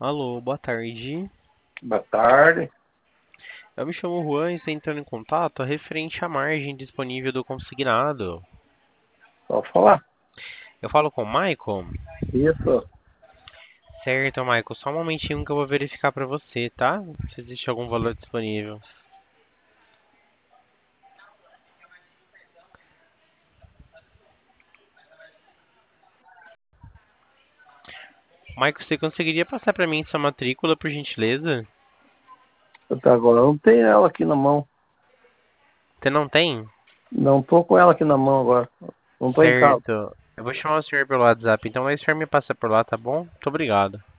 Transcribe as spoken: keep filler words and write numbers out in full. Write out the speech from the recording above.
Alô, boa tarde. Boa tarde. Eu me chamo Juan e estou entrando em contato referente à margem disponível do consignado. Pode falar. Eu falo com o Michael? Isso. Certo, Michael. Só um momentinho que eu vou verificar para você, tá? Se existe algum valor disponível. Michael, você conseguiria passar para mim sua matrícula, por gentileza? Até agora eu não tenho ela aqui na mão. Você não tem? Não tô com ela aqui na mão agora. Não tô em casa. Certo. Eu vou chamar o senhor pelo WhatsApp, então aí o senhor me passa por lá, tá bom? Muito obrigado.